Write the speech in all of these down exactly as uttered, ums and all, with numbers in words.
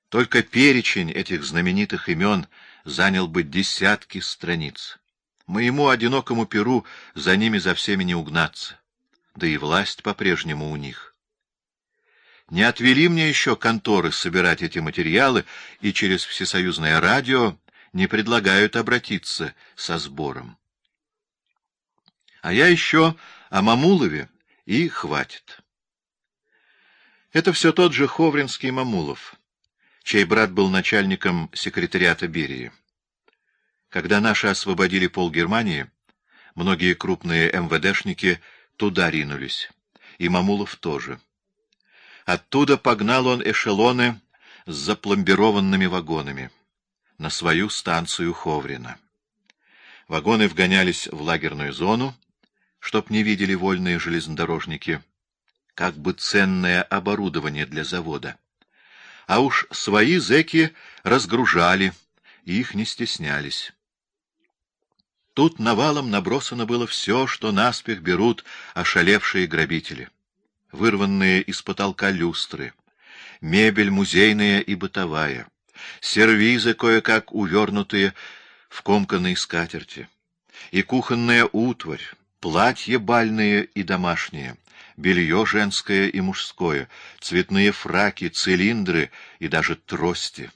Только перечень этих знаменитых имен занял бы десятки страниц. Моему одинокому перу за ними за всеми не угнаться, да и власть по-прежнему у них. Не отвели мне еще конторы собирать эти материалы, и через всесоюзное радио не предлагают обратиться со сбором. А я еще о Мамулове, и хватит. Это все тот же Ховринский Мамулов, чей брат был начальником секретариата Берии. Когда наши освободили полгермании, многие крупные эм вэ дэшники туда ринулись, и Мамулов тоже. Оттуда погнал он эшелоны с запломбированными вагонами на свою станцию Ховрина. Вагоны вгонялись в лагерную зону, чтоб не видели вольные железнодорожники, как бы ценное оборудование для завода. А уж свои зэки разгружали, и их не стеснялись. Тут навалом набросано было все, что наспех берут ошалевшие грабители. Вырванные из потолка люстры, мебель музейная и бытовая, сервизы кое-как увернутые в комканные скатерти, и кухонная утварь, платья бальные и домашние, белье женское и мужское, цветные фраки, цилиндры и даже трости.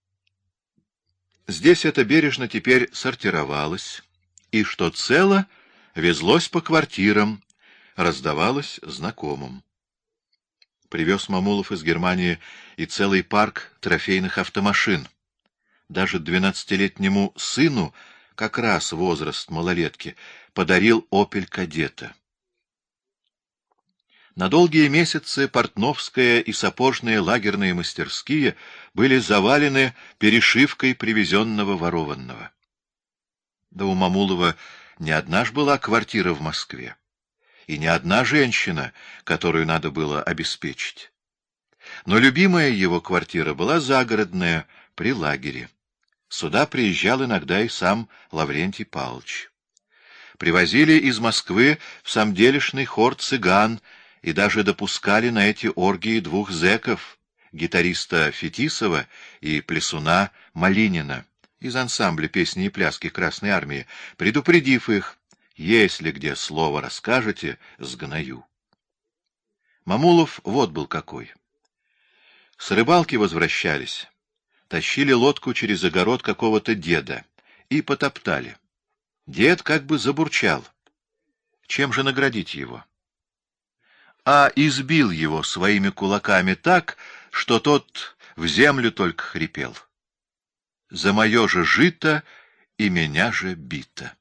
Здесь это бережно теперь сортировалось, и, что цело, везлось по квартирам, раздавалось знакомым. Привез Мамулов из Германии и целый парк трофейных автомашин. Даже двенадцатилетнему сыну, как раз возраст малолетки, подарил «Опель Кадета». На долгие месяцы портновская и сапожные лагерные мастерские были завалены перешивкой привезенного ворованного. Да у Мамулова не одна ж была квартира в Москве, и не одна женщина, которую надо было обеспечить. Но любимая его квартира была загородная, при лагере. Сюда приезжал иногда и сам Лаврентий Павлович. Привозили из Москвы в самделишный хор цыган и даже допускали на эти оргии двух зэков, гитариста Фетисова и плясуна Малинина из ансамбля песни и пляски Красной Армии, предупредив их: если где слово расскажете, сгною. Мамулов вот был какой. С рыбалки возвращались, тащили лодку через огород какого-то деда и потоптали. Дед как бы забурчал. Чем же наградить его? А избил его своими кулаками так, что тот в землю только хрипел. За мое же жито и меня же бито.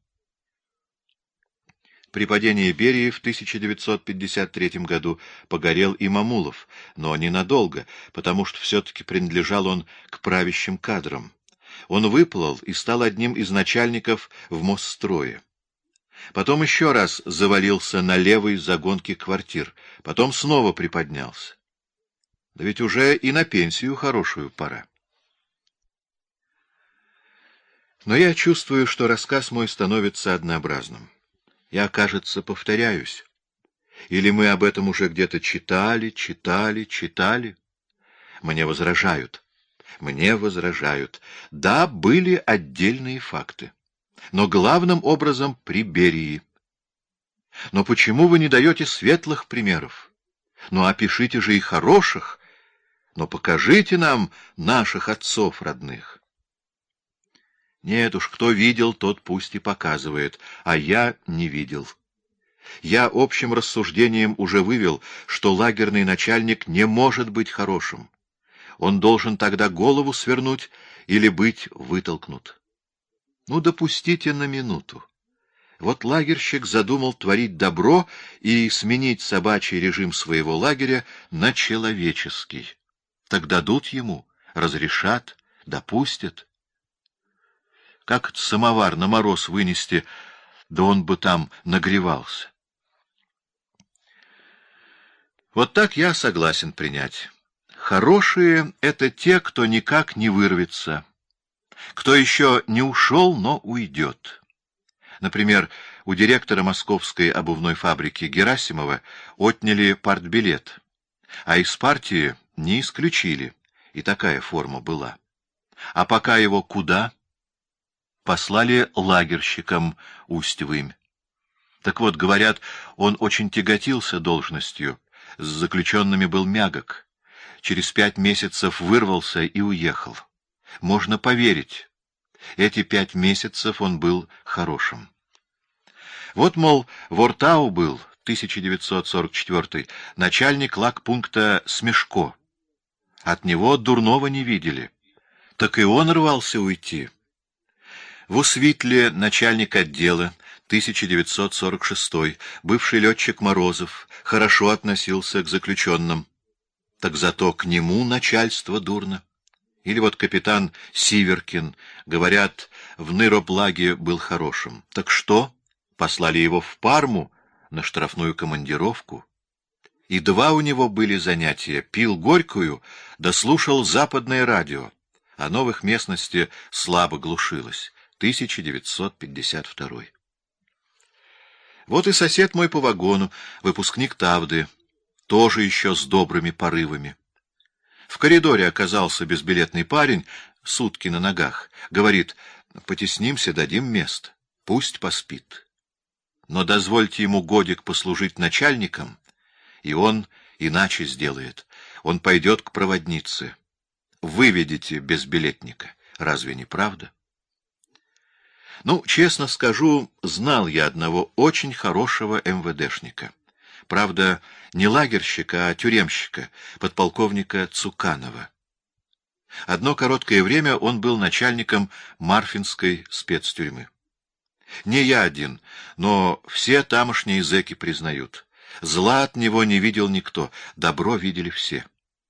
При падении Берии в тысяча девятьсот пятьдесят третьем году погорел и Мамулов, но ненадолго, потому что все-таки принадлежал он к правящим кадрам. Он выплыл и стал одним из начальников в Мосстрое. Потом еще раз завалился на левой загонке квартир, потом снова приподнялся. Да ведь уже и на пенсию хорошую пора. Но я чувствую, что рассказ мой становится однообразным. Я, кажется, повторяюсь. Или мы об этом уже где-то читали, читали, читали? Мне возражают. Мне возражают. Да, были отдельные факты. Но главным образом при Берии. Но почему вы не даете светлых примеров? Ну, опишите же и хороших. Но покажите нам наших отцов родных. Нет уж, кто видел, тот пусть и показывает, а я не видел. Я общим рассуждением уже вывел, что лагерный начальник не может быть хорошим. Он должен тогда голову свернуть или быть вытолкнут. Ну, допустите на минуту. Вот лагерщик задумал творить добро и сменить собачий режим своего лагеря на человеческий. Так дадут ему, разрешат, допустят. Как самовар на мороз вынести, да он бы там нагревался. Вот так я согласен принять. Хорошие — это те, кто никак не вырвется, кто еще не ушел, но уйдет. Например, у директора московской обувной фабрики Герасимова отняли партбилет, а из партии не исключили и такая форма была. А пока его куда? Послали лагерщикам Усть-Вымь. Так вот, говорят, он очень тяготился должностью, с заключенными был мягок. Через пять месяцев вырвался и уехал. Можно поверить, эти пять месяцев он был хорошим. Вот, мол, в Ортау был, тысяча девятьсот сорок четвёртый, начальник лагпункта Смешко. От него дурного не видели. Так и он рвался уйти. В Усвитле начальник отдела, тысяча девятьсот сорок шестой, бывший летчик Морозов, хорошо относился к заключенным. Так зато к нему начальство дурно. Или вот капитан Сиверкин, говорят, в Ныроплаге был хорошим. Так что? Послали его в Парму на штрафную командировку. И два у него были занятия. Пил горькую, да слушал западное радио. О новых местности слабо глушилось. тысяча девятьсот пятьдесят второй. Вот и сосед мой по вагону, выпускник Тавды, тоже еще с добрыми порывами. В коридоре оказался безбилетный парень, сутки на ногах. Говорит, потеснимся, дадим место, пусть поспит. Но дозвольте ему годик послужить начальником, и он иначе сделает. Он пойдет к проводнице. Выведите безбилетника. Разве не правда? Ну, честно скажу, знал я одного очень хорошего эм вэ дэшника. Правда, не лагерщика, а тюремщика, подполковника Цуканова. Одно короткое время он был начальником Марфинской спецтюрьмы. Не я один, но все тамошние зэки признают. Зла от него не видел никто, добро видели все.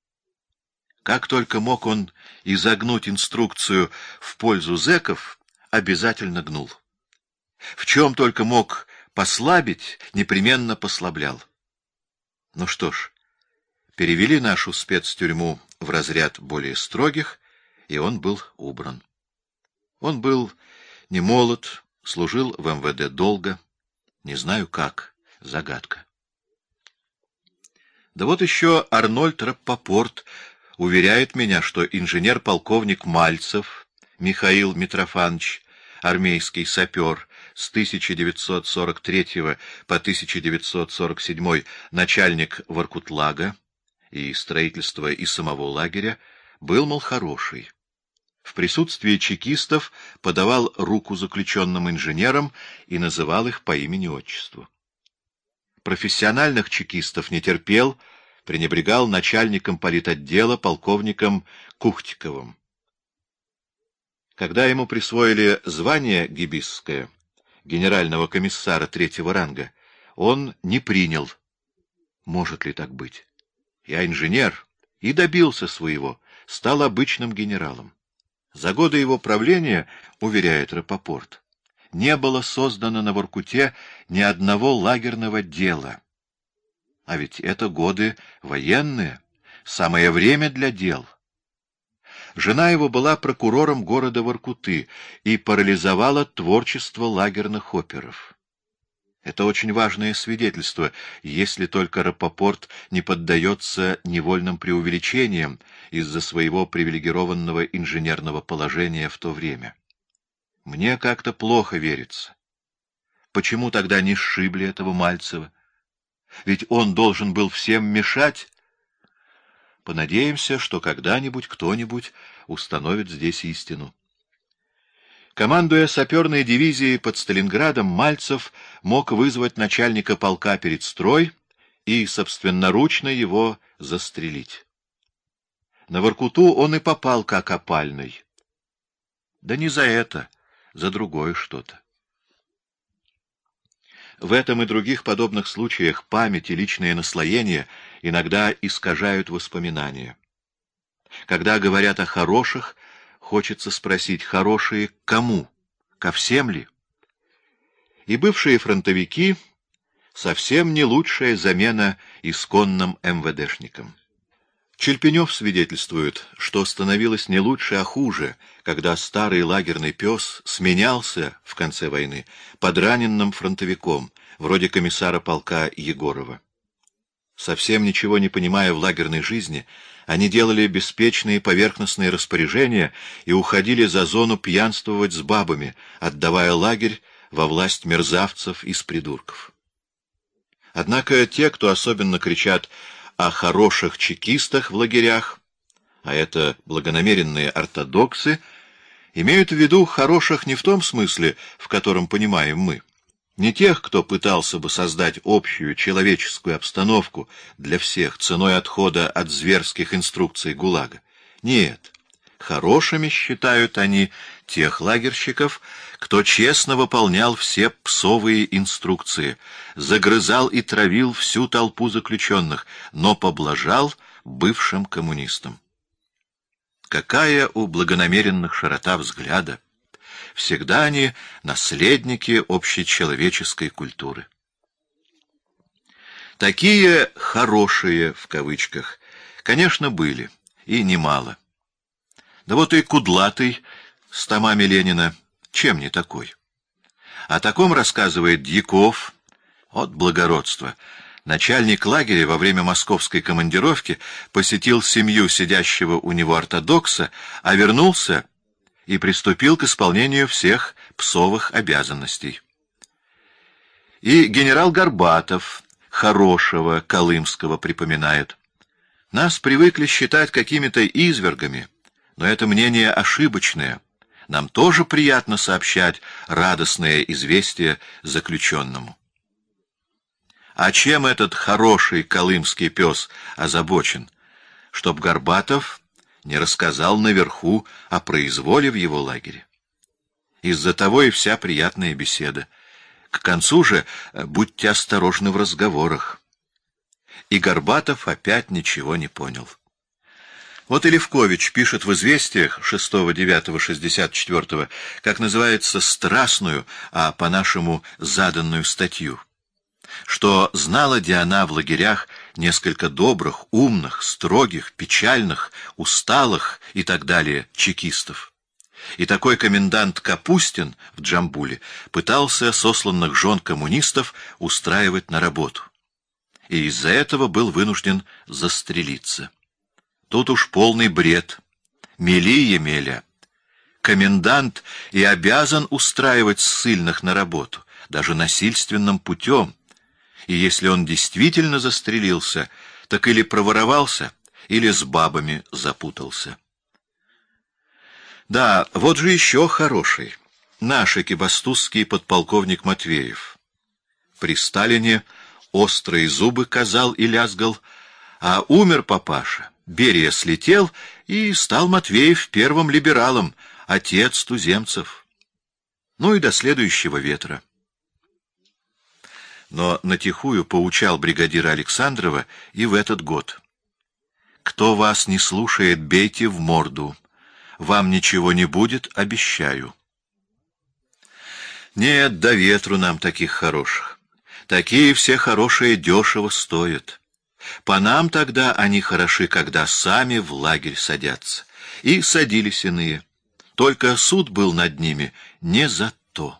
Как только мог он изогнуть инструкцию в пользу зэков, обязательно гнул. В чем только мог послабить, непременно послаблял. Ну что ж, перевели нашу спецтюрьму в разряд более строгих, и он был убран. Он был не молод, служил в эм вэ дэ долго, не знаю как, загадка. Да вот еще Арнольд Рапопорт уверяет меня, что инженер-полковник Мальцев Михаил Митрофанович, армейский сапер, с тысяча девятьсот сорок третьего по тысяча девятьсот сорок седьмой начальник Воркутлага и строительства и самого лагеря, был, мол, хороший. В присутствии чекистов подавал руку заключенным инженерам и называл их по имени-отчеству. Профессиональных чекистов не терпел, пренебрегал начальником политотдела полковником Кухтиковым. Когда ему присвоили звание гибисское, генерального комиссара третьего ранга, он не принял. Может ли так быть? Я инженер и добился своего, стал обычным генералом. За годы его правления, уверяет Рапопорт, не было создано на Воркуте ни одного лагерного дела. А ведь это годы военные, самое время для дел. Жена его была прокурором города Воркуты и парализовала творчество лагерных оперов. Это очень важное свидетельство, если только Рапопорт не поддается невольным преувеличениям из-за своего привилегированного инженерного положения в то время. Мне как-то плохо верится. Почему тогда не сшибли этого Мальцева? Ведь он должен был всем мешать. Понадеемся, что когда-нибудь кто-нибудь установит здесь истину. Командуя саперной дивизией под Сталинградом, Мальцев мог вызвать начальника полка перед строй и собственноручно его застрелить. На Воркуту он и попал как опальный. Да не за это, за другое что-то. В этом и других подобных случаях память и личное наслоение иногда искажают воспоминания. Когда говорят о хороших, хочется спросить, хорошие к кому? Ко всем ли? И бывшие фронтовики совсем не лучшая замена исконным эм вэ дэшникам. Чельпенев свидетельствует, что становилось не лучше, а хуже, когда старый лагерный пес сменялся в конце войны подраненным фронтовиком, вроде комиссара полка Егорова. Совсем ничего не понимая в лагерной жизни, Они делали беспечные поверхностные распоряжения и уходили за зону пьянствовать с бабами, отдавая лагерь во власть мерзавцев из придурков. Однако те, кто особенно кричат о хороших чекистах в лагерях, а это благонамеренные ортодоксы, имеют в виду хороших не в том смысле, в котором понимаем мы. Не тех, кто пытался бы создать общую человеческую обстановку для всех ценой отхода от зверских инструкций ГУЛАГа. Нет, хорошими считают они тех лагерщиков, кто честно выполнял все псовые инструкции, загрызал и травил всю толпу заключенных, но поблажал бывшим коммунистам. Какая у благонамеренных широта взгляда! Всегда они наследники общечеловеческой культуры. Такие «хорошие» в кавычках, конечно, были, и немало. Да вот и Кудлатый с томами Ленина, чем не такой? О таком рассказывает Дьяков, от благородства. Начальник лагеря во время московской командировки посетил семью сидящего у него ортодокса, а вернулся и приступил к исполнению всех псовых обязанностей. И генерал Горбатов хорошего Колымского припоминает. Нас привыкли считать какими-то извергами, но это мнение ошибочное. Нам тоже приятно сообщать радостное известие заключенному. А чем этот хороший колымский пес озабочен? Чтоб Горбатов не рассказал наверху о произволе в его лагере. Из-за того и вся приятная беседа. К концу же будьте осторожны в разговорах. И Горбатов опять ничего не понял. Вот и Левкович пишет в «Известиях» шестого девятого шестьдесят четвёртого, как называется, страстную, а по-нашему заданную статью, что знала Диана в лагерях несколько добрых, умных, строгих, печальных, усталых и так далее чекистов. И такой комендант Капустин в Джамбуле пытался сосланных жен коммунистов устраивать на работу. И из-за этого был вынужден застрелиться. Тут уж полный бред. Мели Емеля. Комендант и обязан устраивать ссыльных на работу, даже насильственным путем. И если он действительно застрелился, так или проворовался, или с бабами запутался. Да, вот же еще хороший. Наш экибастузский подполковник Матвеев. При Сталине острые зубы казал и лязгал, а умер папаша. Берия слетел, и стал Матвеев первым либералом, отец туземцев. Ну и до следующего ветра. Но натихую поучал бригадира Александрова и в этот год. «Кто вас не слушает, бейте в морду. Вам ничего не будет, обещаю». Нет, до ветру нам таких хороших. Такие все хорошие дешево стоят. По нам тогда они хороши, когда сами в лагерь садятся. И садились иные. Только суд был над ними не за то.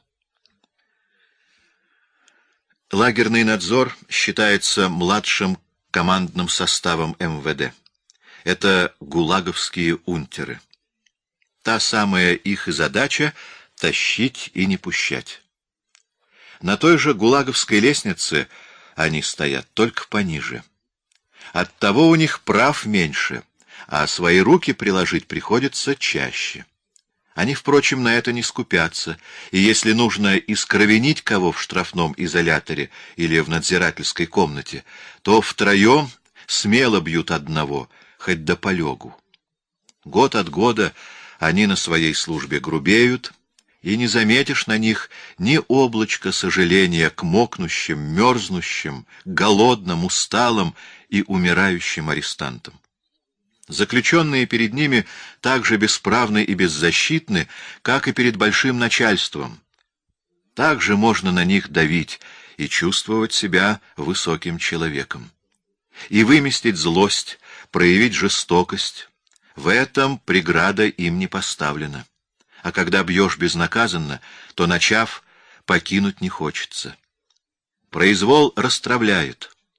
Лагерный надзор считается младшим командным составом эм вэ дэ. Это гулаговские унтеры. Та самая их и задача — тащить и не пущать. На той же гулаговской лестнице они стоят, только пониже. Оттого у них прав меньше, а свои руки приложить приходится чаще. Они, впрочем, на это не скупятся, и если нужно искровенить кого в штрафном изоляторе или в надзирательской комнате, то втроем смело бьют одного, хоть до полегу. Год от года они на своей службе грубеют, и не заметишь на них ни облачка сожаления к мокнущим, мерзнущим, голодным, усталым и умирающим арестантам. Заключенные перед ними так же бесправны и беззащитны, как и перед большим начальством. Также можно на них давить и чувствовать себя высоким человеком. И выместить злость, проявить жестокость — в этом преграда им не поставлена. А когда бьешь безнаказанно, то, начав, покинуть не хочется. Произвол расстравляет.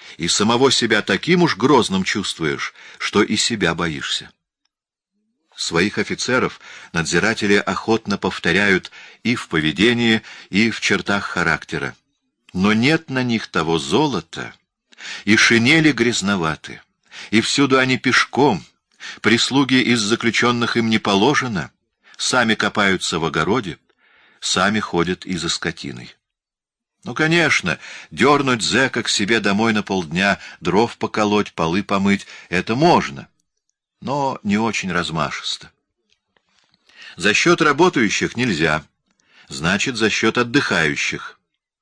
и самого себя таким уж грозным чувствуешь, что и себя боишься. Своих офицеров надзиратели охотно повторяют и в поведении, и в чертах характера. Но нет на них того золота, и шинели грязноваты, и всюду они пешком, прислуги из заключенных им не положено, сами копаются в огороде, сами ходят и за скотиной. Ну, конечно, дернуть зэка к себе домой на полдня, дров поколоть, полы помыть — это можно, но не очень размашисто. За счет работающих нельзя, значит, за счет отдыхающих.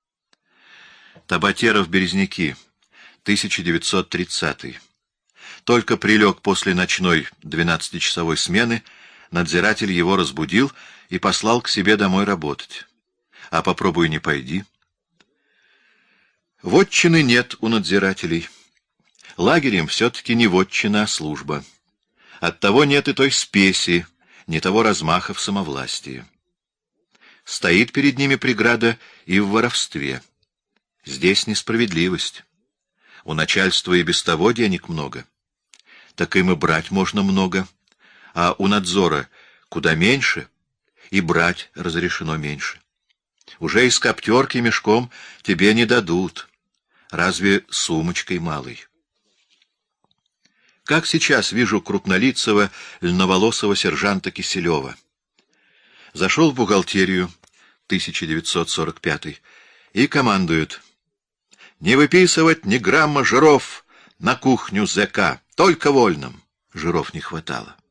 Табатеров-Березники, тысяча девятьсот тридцатый. Только прилег после ночной двенадцатичасовой смены, надзиратель его разбудил и послал к себе домой работать. А попробуй не пойди. Вотчины нет у надзирателей. Лагерем все-таки не вотчина, а служба. Оттого нет и той спеси, ни того размаха в самовластии. Стоит перед ними преграда и в воровстве. Здесь несправедливость. У начальства и без того денег много. Так им и брать можно много, а у надзора куда меньше, и брать разрешено меньше. Уже из коптерки мешком тебе не дадут, разве сумочкой малой. Как сейчас вижу крупнолицего, льноволосого сержанта Киселева. Зашел в бухгалтерию, тысяча девятьсот сорок пятый, и командует: «Не выписывать ни грамма жиров на кухню зэка, только вольным». Жиров не хватало.